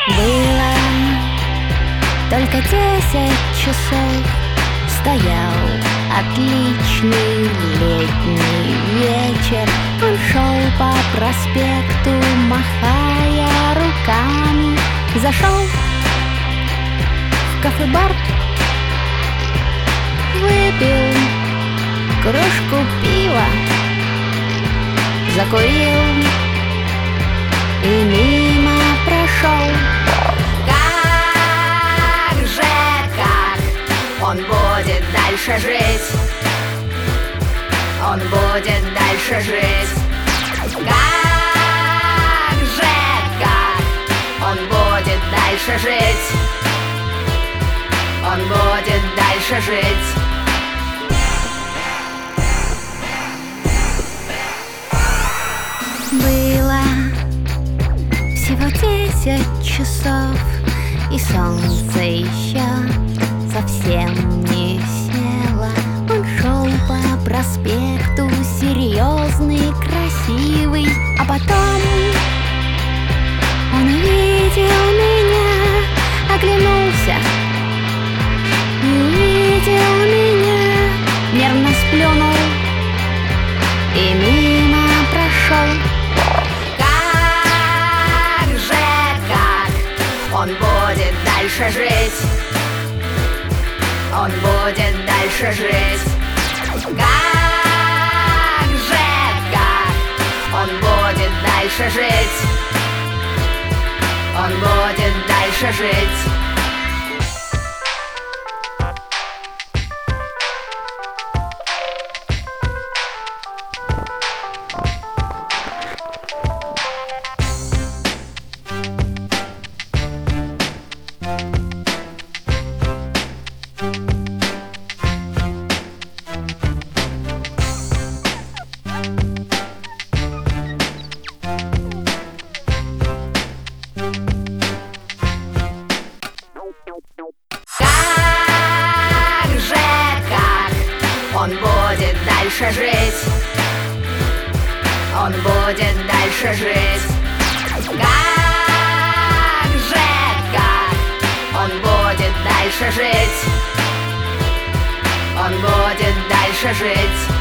Было только 10 часов, стоял отличный летний вечер. Он шел по проспекту, махая руками. Зашел в кафе-бар, выпил кружку пива, закурил и мимо прошел. Он будет дальше жить, он будет дальше жить. Как он будет дальше жить, он будет дальше жить. Было всего 10 часов, и солнце еще совсем не село. Он шел по проспекту, серьезный, красивый. А потом он увидел меня, оглянулся и увидел меня, нервно сплюнул и мимо прошел. Он будет дальше жить, он будет дальше жить. Он будет дальше жить, он будет дальше жить. Он будет дальше жить, он будет дальше жить. Он будет дальше жить, он будет дальше жить.